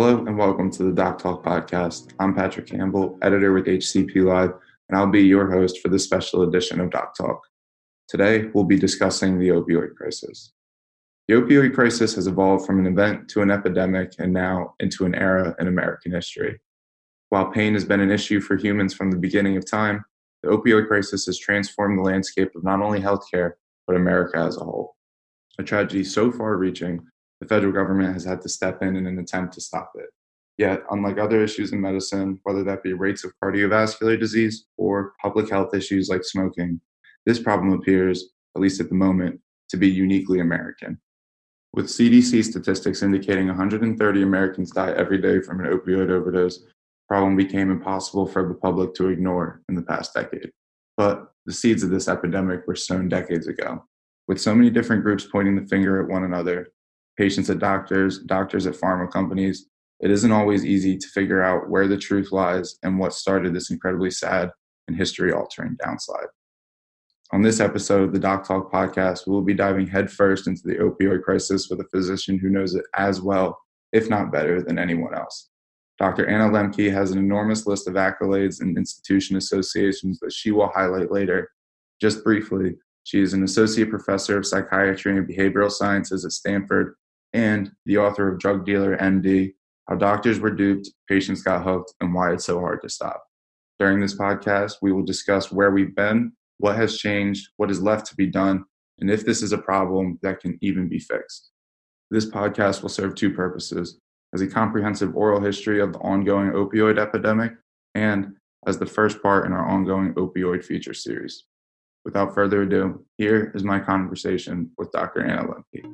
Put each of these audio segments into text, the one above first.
Hello and welcome to the Doc Talk podcast. I'm Patrick Campbell, editor with HCP Live, and I'll be your host for this special edition of Doc Talk. Today, we'll be discussing the opioid crisis. The opioid crisis has evolved from an event to an epidemic and now into an era in American history. While pain has been an issue for humans from the beginning of time, the opioid crisis has transformed the landscape of not only healthcare, but America as a whole. A tragedy so far-reaching, the federal government has had to step in an attempt to stop it. Yet, unlike other issues in medicine, whether that be rates of cardiovascular disease or public health issues like smoking, this problem appears, at least at the moment, to be uniquely American. With CDC statistics indicating 130 Americans die every day from an opioid overdose, the problem became impossible for the public to ignore in the past decade. But the seeds of this epidemic were sown decades ago. With so many different groups pointing the finger at one another, patients at doctors, doctors at pharma companies, it isn't always easy to figure out where the truth lies and what started this incredibly sad and history-altering downslide. On this episode of the Doc Talk podcast, we will be diving headfirst into the opioid crisis with a physician who knows it as well, if not better, than anyone else. Dr. Anna Lembke has an enormous list of accolades and institution associations that she will highlight later. Just briefly, she is an associate professor of psychiatry and behavioral sciences at Stanford and the author of Drug Dealer MD, How Doctors Were Duped, Patients Got Hooked, and Why It's So Hard to Stop. During this podcast, we will discuss where we've been, what has changed, what is left to be done, and if this is a problem that can even be fixed. This podcast will serve two purposes: as a comprehensive oral history of the ongoing opioid epidemic and as the first part in our ongoing opioid feature series. Without further ado, here is my conversation with Dr. Anna Lembke.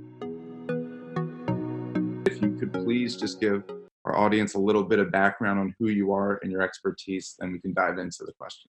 If you could please just give our audience a little bit of background on who you are and your expertise, then we can dive into the questions.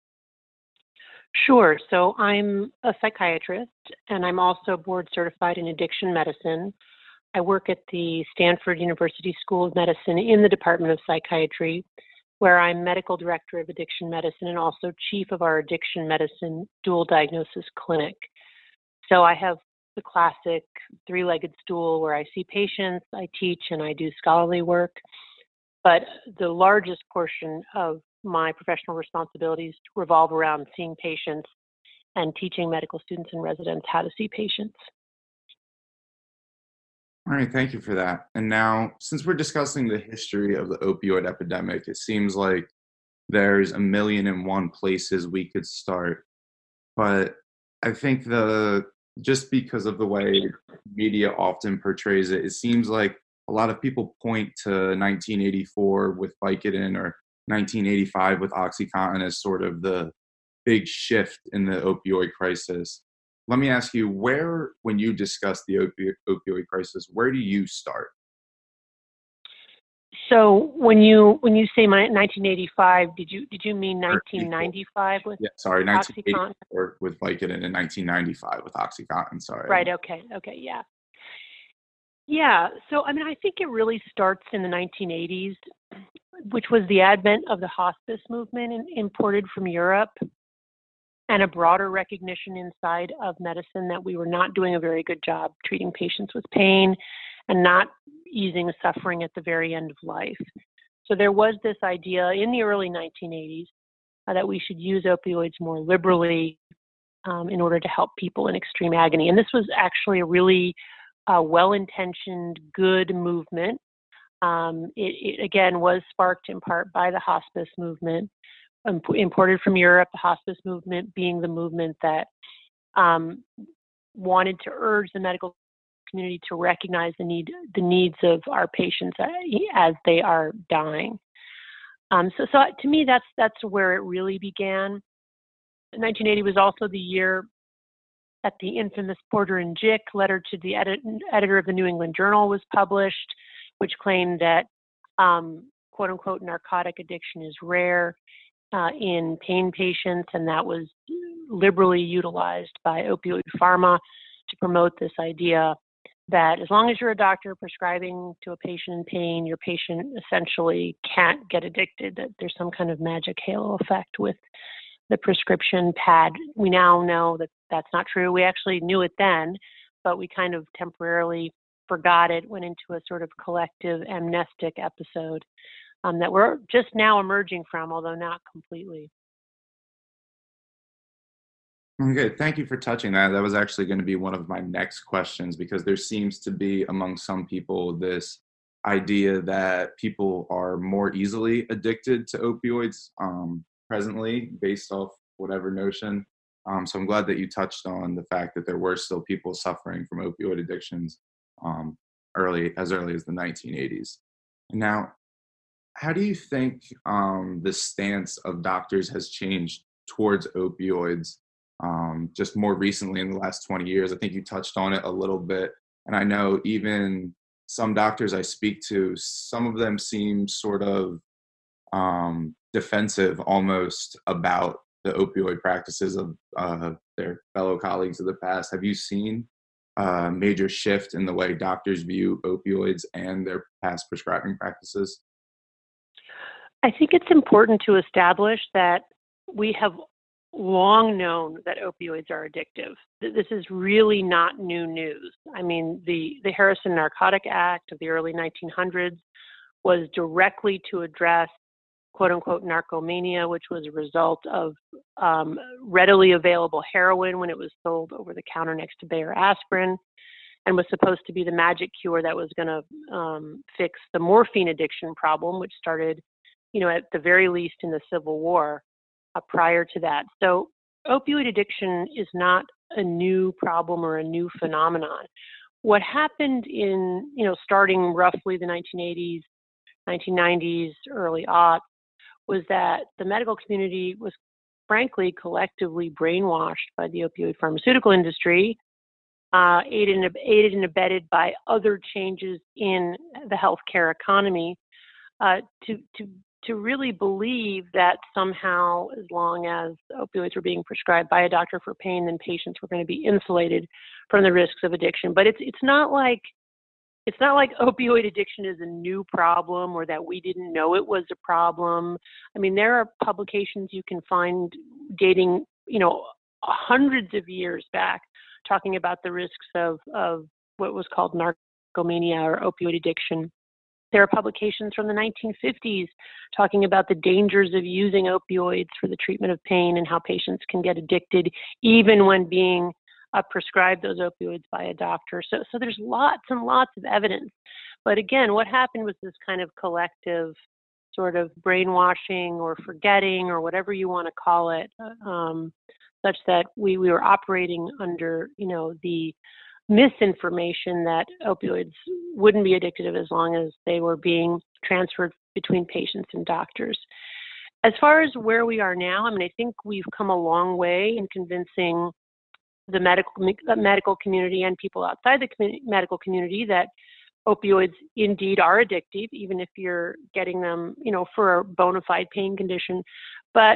Sure. So I'm a psychiatrist, and I'm also board certified in addiction medicine. I work at the Stanford University School of Medicine in the Department of Psychiatry, where I'm medical director of addiction medicine and also chief of our addiction medicine dual diagnosis clinic. So I have the classic three-legged stool where I see patients, I teach, and I do scholarly work. But the largest portion of my professional responsibilities revolve around seeing patients and teaching medical students and residents how to see patients. All right, thank you for that. And now, since we're discussing the history of the opioid epidemic, it seems like there's 1,000,001 places we could start. But I think just because of the way media often portrays it, it seems like a lot of people point to 1984 with Vicodin or 1985 with OxyContin as sort of the big shift in the opioid crisis. Let me ask you, when you discuss the opioid crisis, where do you start? So when you say 1985, did you mean 1995 with? Yeah, sorry, OxyContin? 1984 with Vicodin and 1995 with OxyContin. Sorry. Right. Okay. Yeah. Yeah. So I mean, I think it really starts in the 1980s, which was the advent of the hospice movement imported from Europe, and a broader recognition inside of medicine that we were not doing a very good job treating patients with pain and not easing suffering at the very end of life. So there was this idea in the early 1980s that we should use opioids more liberally in order to help people in extreme agony. And this was actually a really well-intentioned, good movement. It again was sparked in part by the hospice movement, imported from Europe, the hospice movement being the movement that wanted to urge the medical community to recognize the needs of our patients as they are dying. So to me, that's where it really began. 1980 was also the year that the infamous Porter and Jick letter to the editor of the New England Journal was published, which claimed that quote unquote narcotic addiction is rare in pain patients, and that was liberally utilized by opioid pharma to promote this idea that as long as you're a doctor prescribing to a patient in pain, your patient essentially can't get addicted, that there's some kind of magic halo effect with the prescription pad. We now know that that's not true. We actually knew it then, but we kind of temporarily forgot it, went into a sort of collective amnestic episode that we're just now emerging from, although not completely. Okay, thank you for touching that. That was actually going to be one of my next questions, because there seems to be among some people this idea that people are more easily addicted to opioids presently, based off whatever notion. So I'm glad that you touched on the fact that there were still people suffering from opioid addictions as early as the 1980s. Now, how do you think the stance of doctors has changed towards opioids just more recently in the last 20 years? I think you touched on it a little bit. And I know even some doctors I speak to, some of them seem sort of defensive almost about the opioid practices of their fellow colleagues of the past. Have you seen a major shift in the way doctors view opioids and their past prescribing practices? I think it's important to establish that we have long known that opioids are addictive. This is really not new news. I mean, the Harrison Narcotic Act of the early 1900s was directly to address quote-unquote narcomania, which was a result of readily available heroin when it was sold over the counter next to Bayer aspirin, and was supposed to be the magic cure that was going to fix the morphine addiction problem, which started, at the very least in the Civil War prior to that. So opioid addiction is not a new problem or a new phenomenon. What happened in, starting roughly the 1980s, 1990s, early aughts, was that the medical community was frankly collectively brainwashed by the opioid pharmaceutical industry, aided and abetted by other changes in the healthcare economy, to really believe that somehow, as long as opioids were being prescribed by a doctor for pain, then patients were going to be insulated from the risks of addiction. But it's not like opioid addiction is a new problem, or that we didn't know it was a problem. I mean, there are publications you can find dating, hundreds of years back, talking about the risks of what was called narcomania or opioid addiction. There are publications from the 1950s talking about the dangers of using opioids for the treatment of pain and how patients can get addicted even when being prescribed those opioids by a doctor. So there's lots and lots of evidence. But again, what happened was this kind of collective sort of brainwashing or forgetting or whatever you want to call it, such that we were operating under, the misinformation that opioids wouldn't be addictive as long as they were being transferred between patients and doctors. As far as where we are now, I think we've come a long way in convincing the medical community and people outside the medical community that opioids indeed are addictive, even if you're getting them, for a bona fide pain condition. But,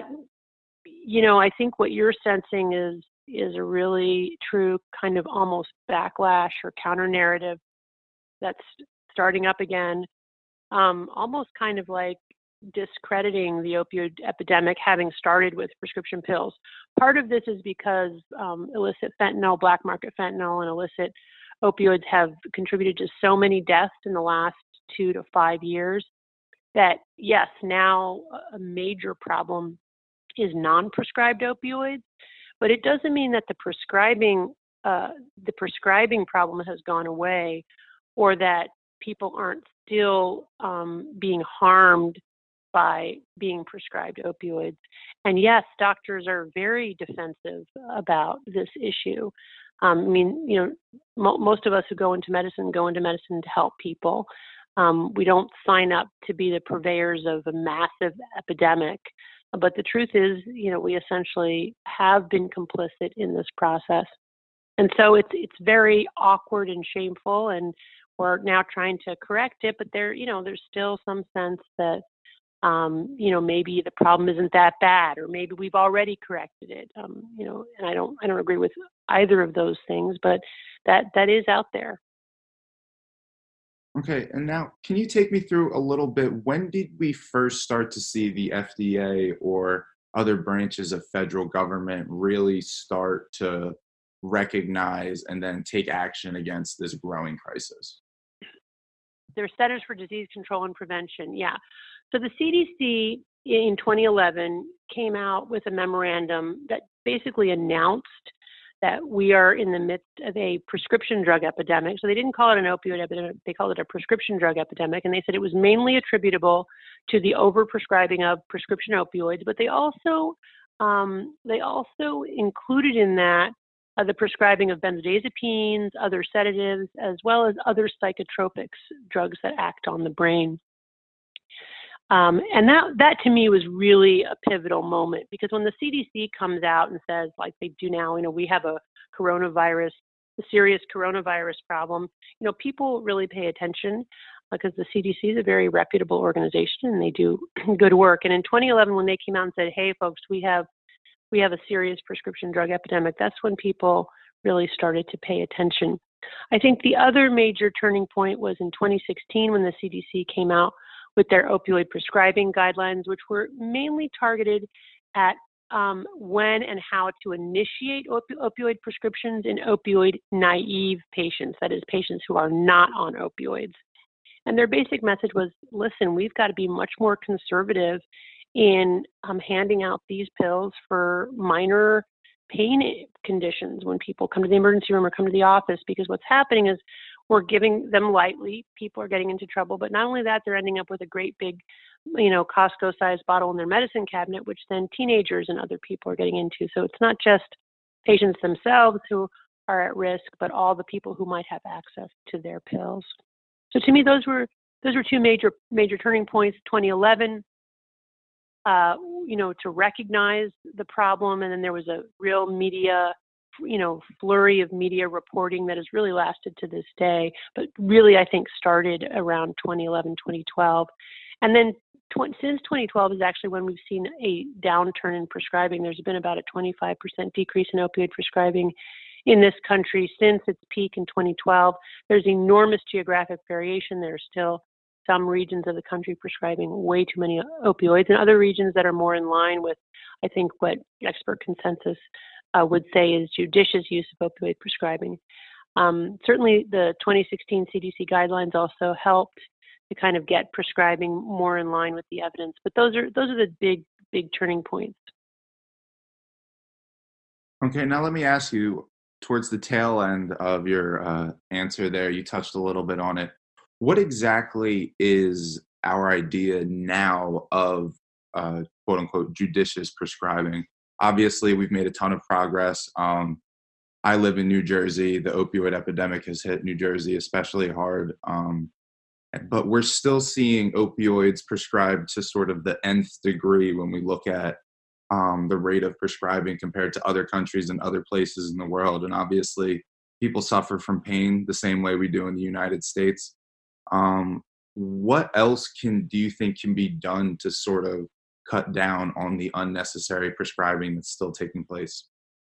I think what you're sensing is a really true kind of almost backlash or counter narrative that's starting up again, almost kind of like discrediting the opioid epidemic having started with prescription pills. Part of this is because illicit fentanyl, black market fentanyl, and illicit opioids have contributed to so many deaths in the last 2 to 5 years that, yes, now a major problem is non-prescribed opioids, but it doesn't mean that the prescribing problem has gone away, or that people aren't still being harmed by being prescribed opioids. And yes, doctors are very defensive about this issue. Most of us who go into medicine to help people. We don't sign up to be the purveyors of a massive epidemic. But the truth is, we essentially have been complicit in this process. And so it's very awkward and shameful, and we're now trying to correct it. But there's still some sense that, maybe the problem isn't that bad, or maybe we've already corrected it. And I don't agree with either of those things, but that is out there. Okay, and now can you take me through a little bit, when did we first start to see the FDA or other branches of federal government really start to recognize and then take action against this growing crisis? Their Centers for Disease Control and Prevention. Yeah. So the CDC in 2011 came out with a memorandum that basically announced that we are in the midst of a prescription drug epidemic. So they didn't call it an opioid epidemic, they called it a prescription drug epidemic. And they said it was mainly attributable to the overprescribing of prescription opioids, but they also included in that the prescribing of benzodiazepines, other sedatives, as well as other psychotropics, drugs that act on the brain. And that to me was really a pivotal moment, because when the CDC comes out and says, like they do now, we have a serious coronavirus problem, people really pay attention because the CDC is a very reputable organization and they do good work. And in 2011, when they came out and said, hey, folks, we have a serious prescription drug epidemic, that's when people really started to pay attention. I think the other major turning point was in 2016 when the CDC came out with their opioid prescribing guidelines, which were mainly targeted at when and how to initiate opioid prescriptions in opioid-naive patients, that is, patients who are not on opioids. And their basic message was, listen, we've got to be much more conservative in handing out these pills for minor pain conditions when people come to the emergency room or come to the office, because what's happening is we're giving them lightly, people are getting into trouble, but not only that, they're ending up with a great big, Costco-sized bottle in their medicine cabinet, which then teenagers and other people are getting into. So it's not just patients themselves who are at risk, but all the people who might have access to their pills. So to me, those were two major turning points. 2011, to recognize the problem, and then there was a real media, flurry of media reporting that has really lasted to this day, but really I think started around 2011, 2012. And then since 2012 is actually when we've seen a downturn in prescribing. There's been about a 25% decrease in opioid prescribing in this country since its peak in 2012. There's enormous geographic variation. There are still some regions of the country prescribing way too many opioids, and other regions that are more in line with, I think, what expert consensus would say is judicious use of opioid prescribing. Certainly, the 2016 CDC guidelines also helped to kind of get prescribing more in line with the evidence. But those are the big turning points. Okay, now let me ask you, towards the tail end of your answer there, you touched a little bit on it. What exactly is our idea now of quote unquote judicious prescribing? Obviously, we've made a ton of progress. I live in New Jersey. The opioid epidemic has hit New Jersey especially hard. But we're still seeing opioids prescribed to sort of the nth degree when we look at the rate of prescribing compared to other countries and other places in the world. And obviously, people suffer from pain the same way we do in the United States. What else do you think can be done to sort of cut down on the unnecessary prescribing that's still taking place?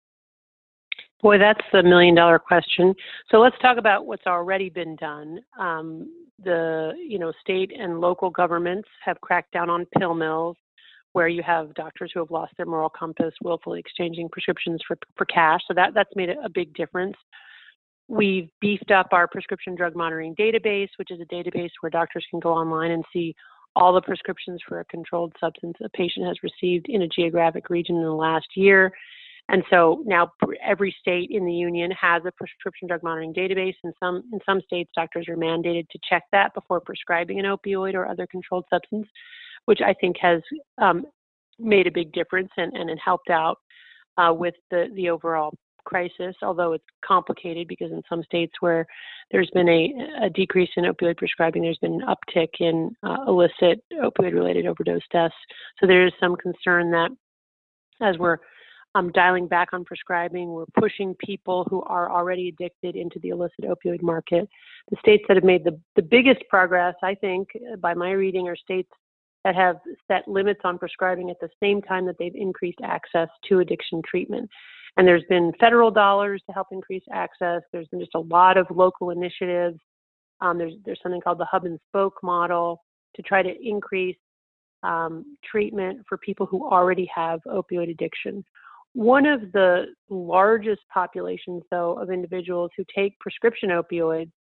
Boy, that's the million-dollar question. So let's talk about what's already been done. The state and local governments have cracked down on pill mills, where you have doctors who have lost their moral compass, willfully exchanging prescriptions for cash. So that's made a big difference. We've beefed up our prescription drug monitoring database, which is a database where doctors can go online and see all the prescriptions for a controlled substance a patient has received in a geographic region in the last year. And so now every state in the union has a prescription drug monitoring database. In some states, doctors are mandated to check that before prescribing an opioid or other controlled substance, which I think has made a big difference and it helped out with the overall crisis, although it's complicated because in some states where there's been a decrease in opioid prescribing, there's been an uptick in illicit opioid-related overdose deaths. So there is some concern that as we're dialing back on prescribing, we're pushing people who are already addicted into the illicit opioid market. The states that have made the biggest progress, I think, by my reading, are states that have set limits on prescribing at the same time that they've increased access to addiction treatment. And there's been federal dollars to help increase access. There's been just a lot of local initiatives. There's something called the hub and spoke model to try to increase treatment for people who already have opioid addiction. One of the largest populations, though, of individuals who take prescription opioids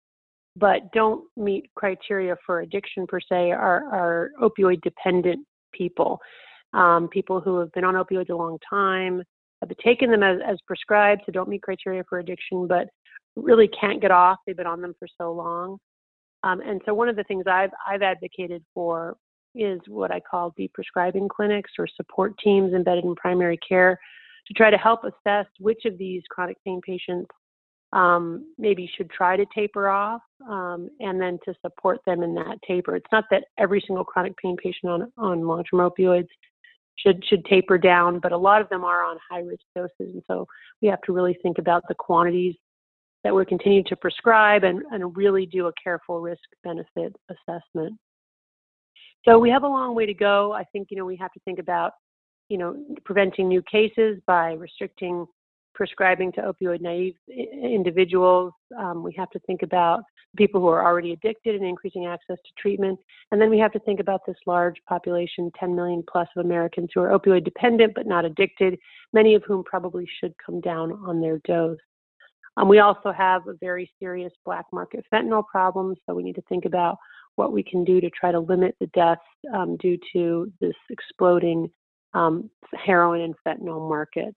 but don't meet criteria for addiction per se are opioid dependent people. People who have been on opioids a long time, have taken them as prescribed, so don't meet criteria for addiction, but really can't get off. They've been on them for so long. And so one of the things I've advocated for is what I call deprescribing clinics or support teams embedded in primary care to try to help assess which of these chronic pain patients maybe should try to taper off, and then to support them in that taper. It's not that every single chronic pain patient on long-term opioids should taper down, but a lot of them are on high-risk doses, and so we have to really think about the quantities that we're continuing to prescribe and really do a careful risk-benefit assessment. So we have a long way to go. I think, we have to think about, preventing new cases by restricting prescribing to opioid-naive individuals. We have to think about people who are already addicted and increasing access to treatment. And then we have to think about this large population, 10 million plus of Americans who are opioid dependent but not addicted, many of whom probably should come down on their dose. We also have a very serious black market fentanyl problem, so we need to think about what we can do to try to limit the deaths due to this exploding heroin and fentanyl market.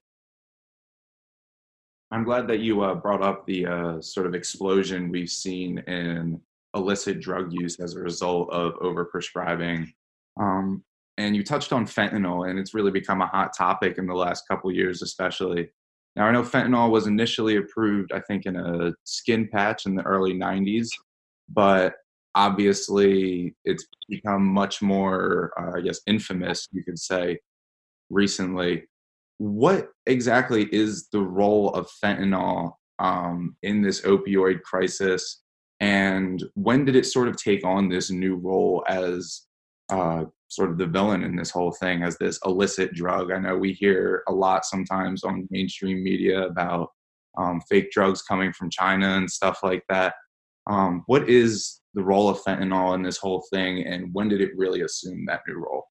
I'm glad that you brought up the sort of explosion we've seen in illicit drug use as a result of overprescribing. And you touched on fentanyl, and it's really become a hot topic in the last couple of years, especially. Now, I know fentanyl was initially approved, I think, in a skin patch in the early 90s, but obviously it's become much more, infamous, you could say, recently. What exactly is the role of fentanyl in this opioid crisis, and when did it sort of take on this new role as sort of the villain in this whole thing, as this illicit drug? I know we hear a lot sometimes on mainstream media about fake drugs coming from China and stuff like that. What is the role of fentanyl in this whole thing, and when did it really assume that new role?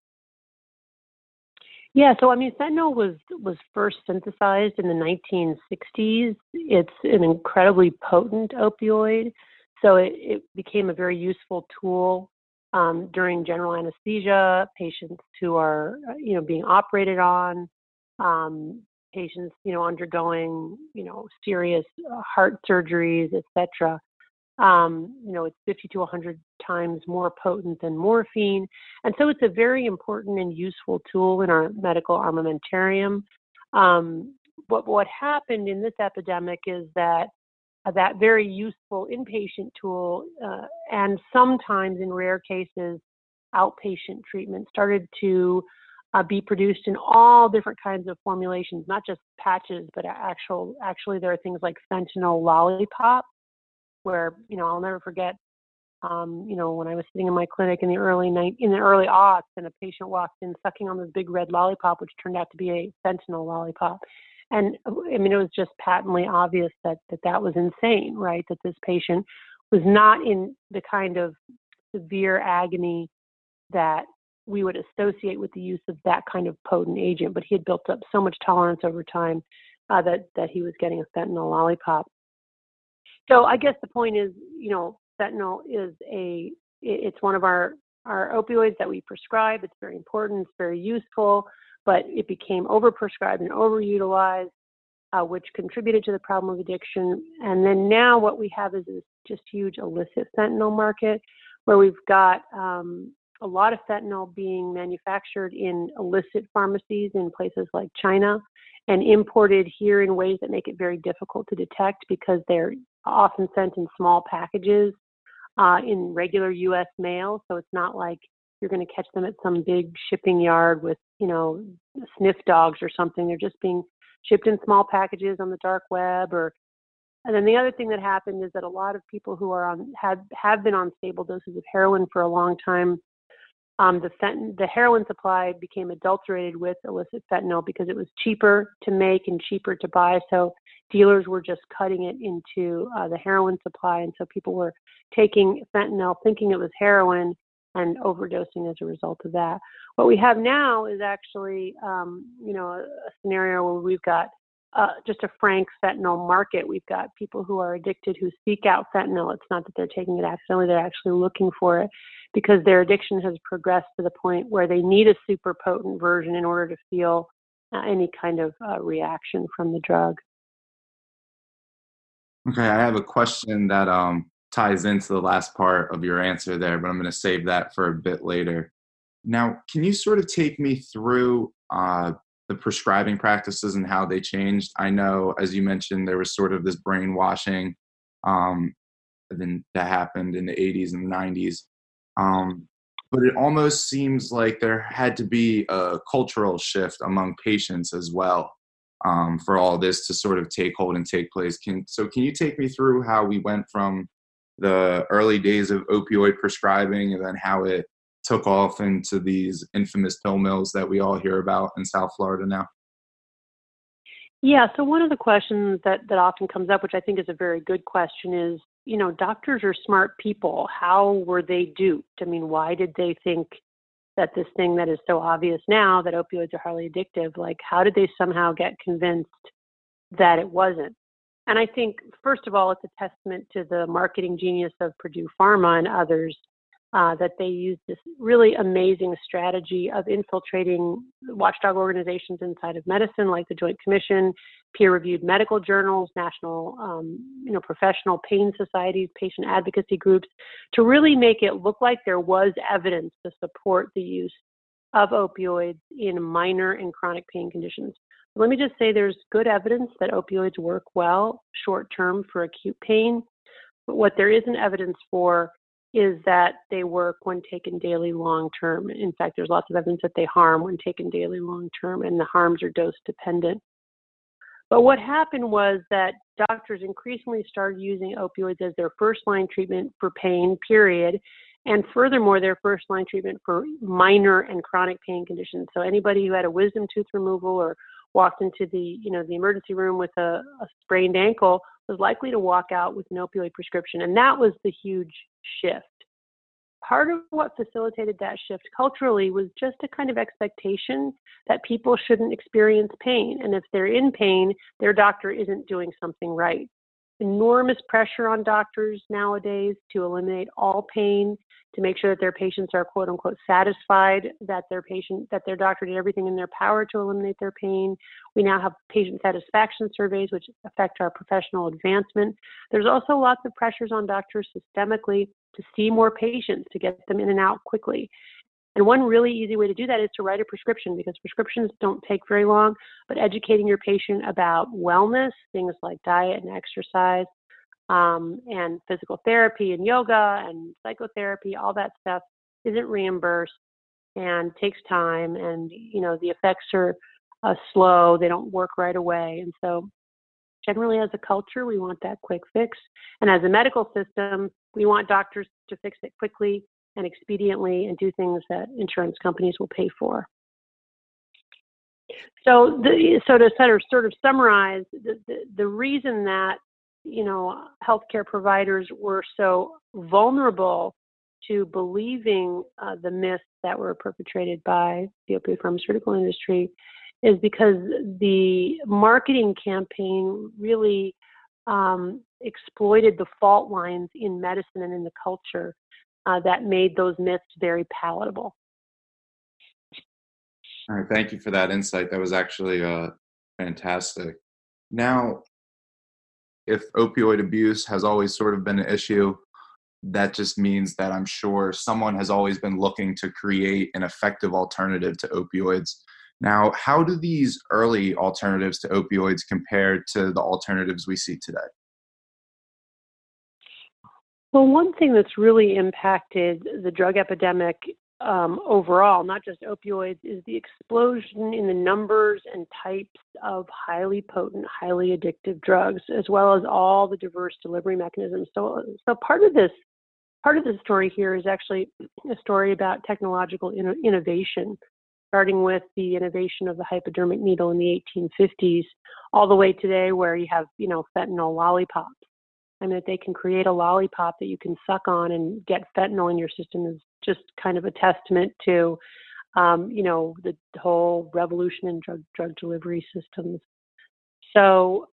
Yeah, so fentanyl was first synthesized in the 1960s. It's an incredibly potent opioid, so it became a very useful tool during general anesthesia, patients who are being operated on, patients undergoing serious heart surgeries, etc. It's 50 to 100 times more potent than morphine. And so it's a very important and useful tool in our medical armamentarium. What happened in this epidemic is that that very useful inpatient tool and sometimes in rare cases outpatient treatment started to be produced in all different kinds of formulations, not just patches, but actually there are things like fentanyl lollipop, where I'll never forget when I was sitting in my clinic in the early aughts, and a patient walked in sucking on this big red lollipop, which turned out to be a fentanyl lollipop. And it was just patently obvious that was insane, right? That this patient was not in the kind of severe agony that we would associate with the use of that kind of potent agent, but he had built up so much tolerance over time that he was getting a fentanyl lollipop. So I guess the point is, fentanyl is it's one of our opioids that we prescribe. It's very important, it's very useful, but it became overprescribed and overutilized, which contributed to the problem of addiction. And then now what we have is this just huge illicit fentanyl market, where we've got a lot of fentanyl being manufactured in illicit pharmacies in places like China and imported here in ways that make it very difficult to detect, because they're often sent in small packages in regular U.S. mail. So it's not like you're going to catch them at some big shipping yard with, sniff dogs or something. They're just being shipped in small packages on the dark web. And then the other thing that happened is that a lot of people who are have been on stable doses of heroin for a long time, the heroin supply became adulterated with illicit fentanyl because it was cheaper to make and cheaper to buy. So dealers were just cutting it into the heroin supply. And so people were taking fentanyl thinking it was heroin and overdosing as a result of that. What we have now is actually, a scenario where we've got just a frank fentanyl market. We've got people who are addicted who seek out fentanyl. It's not that they're taking it accidentally, they're actually looking for it because their addiction has progressed to the point where they need a super potent version in order to feel any kind of reaction from the drug. Okay, I have a question that ties into the last part of your answer there, but I'm going to save that for a bit later. Now, can you sort of take me through the prescribing practices and how they changed? I know, as you mentioned, there was sort of this brainwashing that happened in the 80s and the 90s. But it almost seems like there had to be a cultural shift among patients as well for all this to sort of take hold and take place. Can you take me through how we went from the early days of opioid prescribing and then how it took off into these infamous pill mills that we all hear about in South Florida now? Yeah, so one of the questions that often comes up, which I think is a very good question, is, doctors are smart people. How were they duped? I mean, why did they think that this thing that is so obvious now, that opioids are highly addictive, like how did they somehow get convinced that it wasn't? And I think, first of all, it's a testament to the marketing genius of Purdue Pharma and others that they used this really amazing strategy of infiltrating watchdog organizations inside of medicine, like the Joint Commission, peer-reviewed medical journals, national, professional pain societies, patient advocacy groups, to really make it look like there was evidence to support the use of opioids in minor and chronic pain conditions. Let me just say there's good evidence that opioids work well short-term for acute pain, but what there isn't evidence for is that they work when taken daily long-term. In fact, there's lots of evidence that they harm when taken daily long-term, and the harms are dose-dependent. But what happened was that doctors increasingly started using opioids as their first-line treatment for pain, period, and furthermore, their first-line treatment for minor and chronic pain conditions. So anybody who had a wisdom tooth removal or walked into the emergency room with a sprained ankle was likely to walk out with an opioid prescription. And that was the huge shift. Part of what facilitated that shift culturally was just a kind of expectation that people shouldn't experience pain. And if they're in pain, their doctor isn't doing something right. Enormous pressure on doctors nowadays to eliminate all pain, to make sure that their patients are quote unquote satisfied that their doctor did everything in their power to eliminate their pain. We now have patient satisfaction surveys which affect our professional advancement. There's also lots of pressures on doctors systemically to see more patients, to get them in and out quickly. And one really easy way to do that is to write a prescription, because prescriptions don't take very long, but educating your patient about wellness, things like diet and exercise, and physical therapy and yoga and psychotherapy, all that stuff isn't reimbursed and takes time, and the effects are slow, they don't work right away. And so generally as a culture, we want that quick fix. And as a medical system, we want doctors to fix it quickly and expediently and do things that insurance companies will pay for. So to sort of summarize, the reason that healthcare providers were so vulnerable to believing the myths that were perpetrated by the opioid pharmaceutical industry is because the marketing campaign really exploited the fault lines in medicine and in the culture that made those myths very palatable. All right, thank you for that insight. That was actually fantastic. Now, if opioid abuse has always sort of been an issue, that just means that I'm sure someone has always been looking to create an effective alternative to opioids. Now, how do these early alternatives to opioids compare to the alternatives we see today? Well, one thing that's really impacted the drug epidemic overall, not just opioids, is the explosion in the numbers and types of highly potent, highly addictive drugs, as well as all the diverse delivery mechanisms. So part of the story here is actually a story about technological innovation, starting with the innovation of the hypodermic needle in the 1850s, all the way today where you have, fentanyl lollipops. I mean, that they can create a lollipop that you can suck on and get fentanyl in your system is just kind of a testament to, the whole revolution in drug delivery systems. So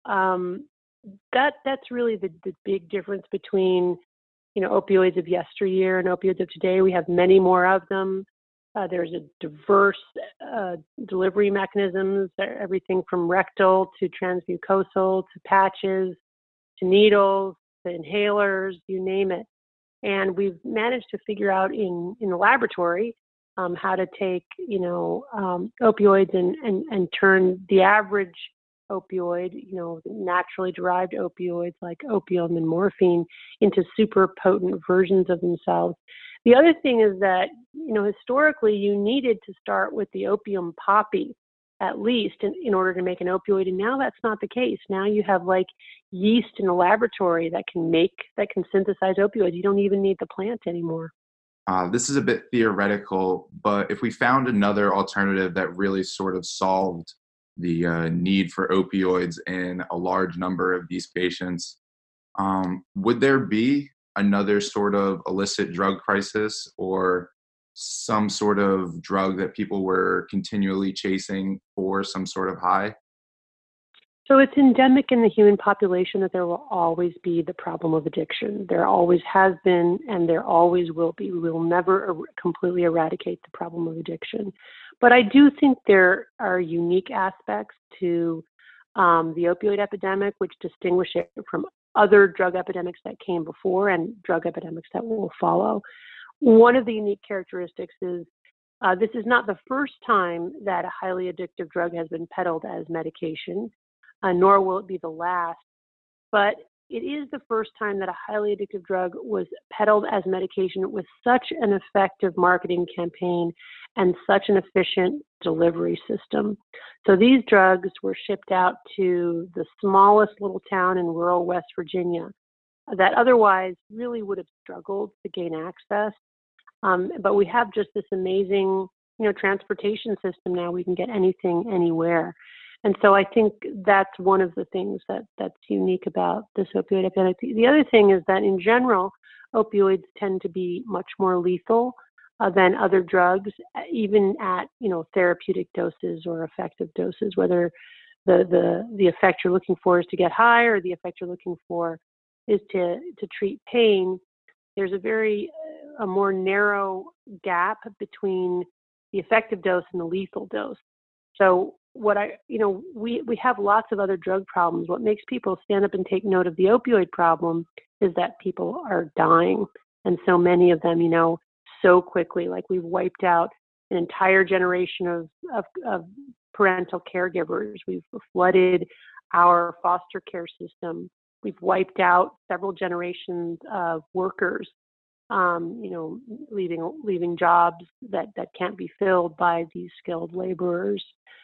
that's really the big difference between, opioids of yesteryear and opioids of today. We have many more of them. There's a diverse delivery mechanisms, everything from rectal to transmucosal to patches to needles to inhalers, you name it. And we've managed to figure out in the laboratory how to take, opioids and turn the average opioid, naturally derived opioids like opium and morphine into super potent versions of themselves. The other thing is that, historically you needed to start with the opium poppy at least in order to make an opioid. And now that's not the case. Now you have like yeast in a laboratory that can synthesize opioids. You don't even need the plant anymore. This is a bit theoretical, but if we found another alternative that really sort of solved the need for opioids in a large number of these patients, would there be another sort of illicit drug crisis or some sort of drug that people were continually chasing for some sort of high? So it's endemic in the human population that there will always be the problem of addiction. There always has been, and there always will be. We will never completely eradicate the problem of addiction. But I do think there are unique aspects to the opioid epidemic, which distinguish it from other drug epidemics that came before and drug epidemics that will follow. One of the unique characteristics is this is not the first time that a highly addictive drug has been peddled as medication, nor will it be the last. But it is the first time that a highly addictive drug was peddled as medication with such an effective marketing campaign and such an efficient delivery system. So these drugs were shipped out to the smallest little town in rural West Virginia that otherwise really would have struggled to gain access. But we have just this amazing, transportation system now. We can get anything, anywhere. And so I think that's one of the things that's unique about this opioid epidemic. The other thing is that in general, opioids tend to be much more lethal than other drugs, even at, therapeutic doses or effective doses, whether the effect you're looking for is to get high or the effect you're looking for is to treat pain. There's a more narrow gap between the effective dose and the lethal dose. So we have lots of other drug problems. What makes people stand up and take note of the opioid problem is that people are dying. And so many of them, so quickly, like we've wiped out an entire generation of parental caregivers. We've flooded our foster care system. We've wiped out several generations of workers, leaving jobs that can't be filled by these skilled laborers.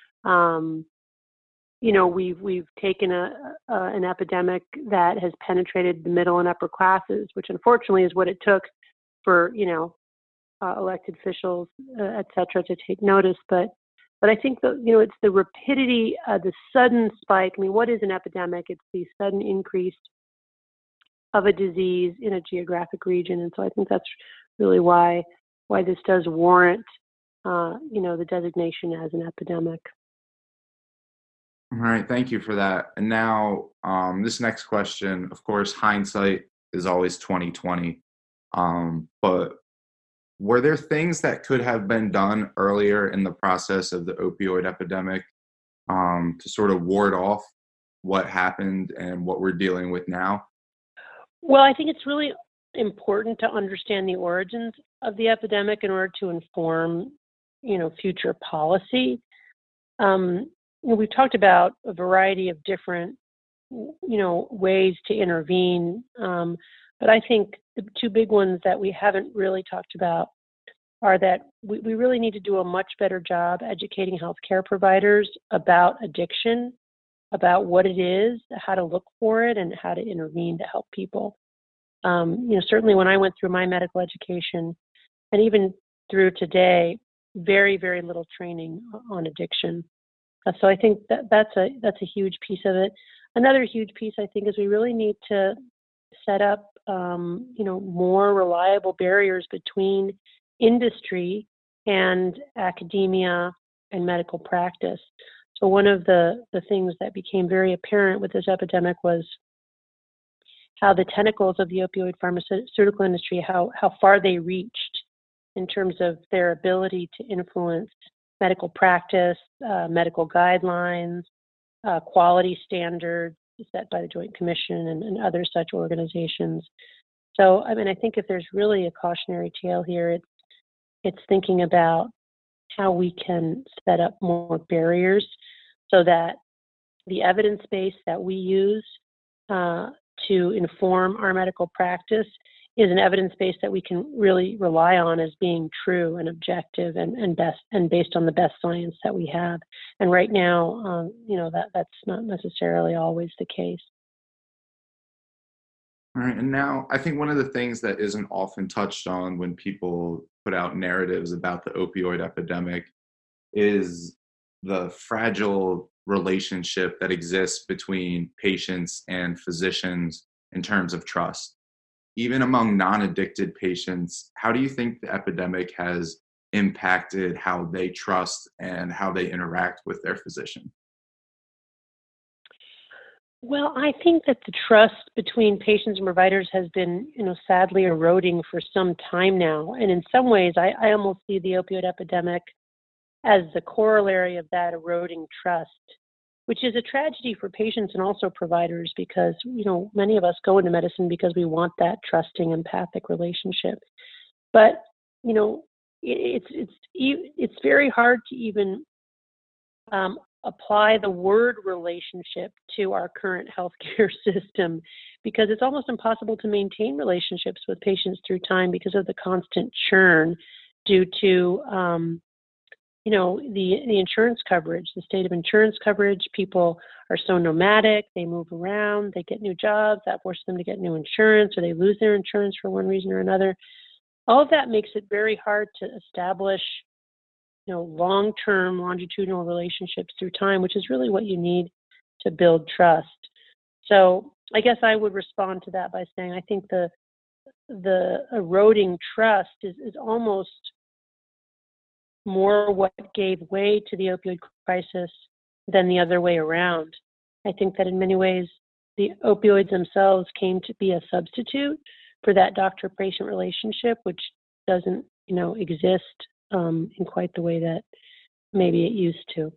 We've taken an epidemic that has penetrated the middle and upper classes, which unfortunately is what it took for, elected officials, et cetera, to take notice. But I think that, it's the rapidity, the sudden spike. I mean, what is an epidemic? It's the sudden increase of a disease in a geographic region. And so I think that's really why this does warrant, the designation as an epidemic. All right, thank you for that. And now, this next question, of course, hindsight is always 2020. But were there things that could have been done earlier in the process of the opioid epidemic to sort of ward off what happened and what we're dealing with now? Well, I think it's really important to understand the origins of the epidemic in order to inform, future policy. We've talked about a variety of different, ways to intervene. But I think the two big ones that we haven't really talked about are that we really need to do a much better job educating healthcare providers about addiction, about what it is, how to look for it, and how to intervene to help people. Certainly when I went through my medical education, and even through today, very, very little training on addiction. So I think that's a huge piece of it. Another huge piece, I think, is we really need to set up, more reliable barriers between industry and academia and medical practice. So one of the things that became very apparent with this epidemic was how the tentacles of the opioid pharmaceutical industry, how far they reached in terms of their ability to influence medical practice, medical guidelines, quality standards set by the Joint Commission and other such organizations. So, I mean, I think if there's really a cautionary tale here, it's thinking about how we can set up more barriers so that the evidence base that we use to inform our medical practice is an evidence base that we can really rely on as being true and objective and best and based on the best science that we have. And right now, that's not necessarily always the case. All right, and now I think one of the things that isn't often touched on when people put out narratives about the opioid epidemic is the fragile relationship that exists between patients and physicians in terms of trust. Even among non-addicted patients, how do you think the epidemic has impacted how they trust and how they interact with their physician? Well, I think that the trust between patients and providers has been, sadly eroding for some time now. And in some ways, I almost see the opioid epidemic as the corollary of that eroding trust, which is a tragedy for patients and also providers because, many of us go into medicine because we want that trusting, empathic relationship. But, it's very hard to even apply the word relationship to our current healthcare system because it's almost impossible to maintain relationships with patients through time because of the constant churn due to the insurance coverage, the state of insurance coverage. People are so nomadic, they move around, they get new jobs, that forces them to get new insurance, or they lose their insurance for one reason or another. All of that makes it very hard to establish, long-term longitudinal relationships through time, which is really what you need to build trust. So I guess I would respond to that by saying I think the eroding trust is almost more what gave way to the opioid crisis than the other way around. I think that in many ways, the opioids themselves came to be a substitute for that doctor-patient relationship, which doesn't, exist in quite the way that maybe it used to.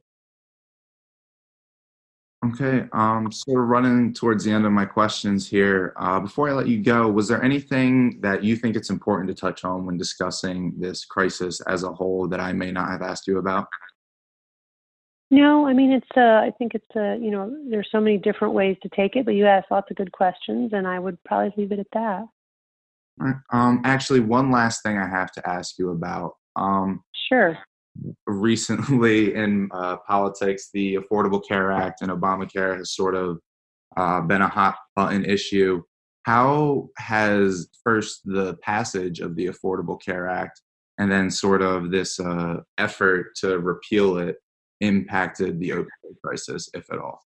Okay, so we're running towards the end of my questions here. Before I let you go, was there anything that you think it's important to touch on when discussing this crisis as a whole that I may not have asked you about? No, I mean, I think there's so many different ways to take it, but you asked lots of good questions, and I would probably leave it at that. All right. Actually, one last thing I have to ask you about. Sure. Recently in politics, the Affordable Care Act and Obamacare has sort of been a hot button issue. How has first the passage of the Affordable Care Act and then sort of this effort to repeal it impacted the opioid crisis, if at all?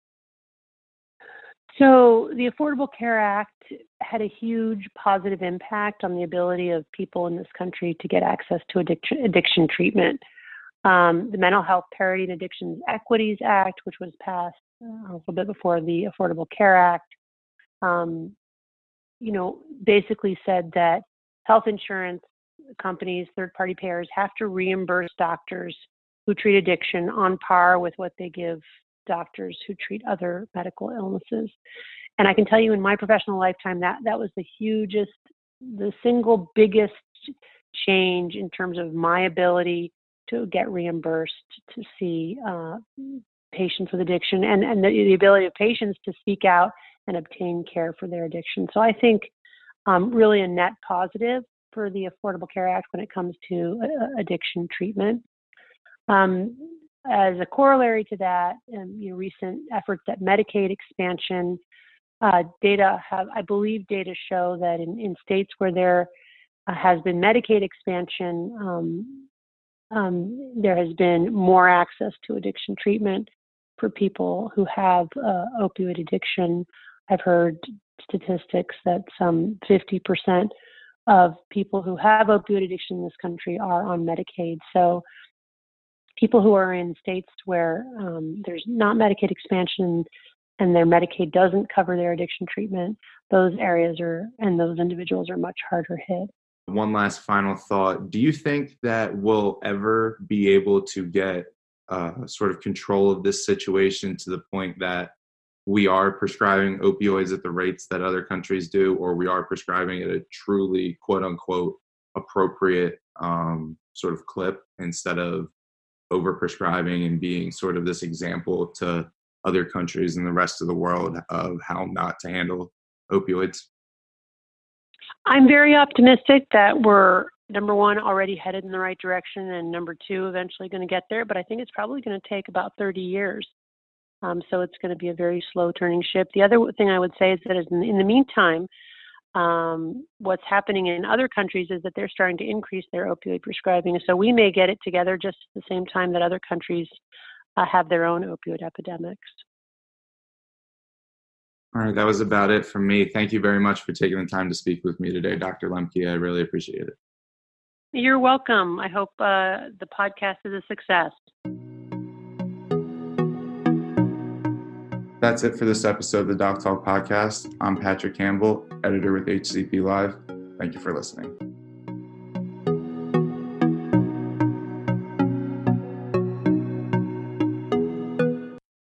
So the Affordable Care Act had a huge positive impact on the ability of people in this country to get access to addiction treatment. The Mental Health Parity and Addictions Equities Act, which was passed a little bit before the Affordable Care Act, basically said that health insurance companies, third-party payers, have to reimburse doctors who treat addiction on par with what they give doctors who treat other medical illnesses. And I can tell you in my professional lifetime, that was the single biggest change in terms of my ability to get reimbursed to see patients with addiction and the ability of patients to seek out and obtain care for their addiction. So I think really a net positive for the Affordable Care Act when it comes to addiction treatment. As a corollary to that, recent efforts at Medicaid expansion, I believe data show that in states where there has been Medicaid expansion, there has been more access to addiction treatment for people who have opioid addiction. I've heard statistics that some 50% of people who have opioid addiction in this country are on Medicaid. So people who are in states where there's not Medicaid expansion and their Medicaid doesn't cover their addiction treatment, those areas and those individuals are much harder hit. One last final thought. Do you think that we'll ever be able to get sort of control of this situation to the point that we are prescribing opioids at the rates that other countries do, or we are prescribing at a truly quote unquote appropriate sort of clip instead of overprescribing and being sort of this example to other countries in the rest of the world of how not to handle opioids? I'm very optimistic that we're, number one, already headed in the right direction, and number two, eventually going to get there. But I think it's probably going to take about 30 years. So it's going to be a very slow turning ship. The other thing I would say is that in the meantime, what's happening in other countries is that they're starting to increase their opioid prescribing. So we may get it together just at the same time that other countries have their own opioid epidemics. All right, that was about it from me. Thank you very much for taking the time to speak with me today, Dr. Lemke. I really appreciate it. You're welcome. I hope the podcast is a success. That's it for this episode of the Doc Talk podcast. I'm Patrick Campbell, editor with HCP Live. Thank you for listening.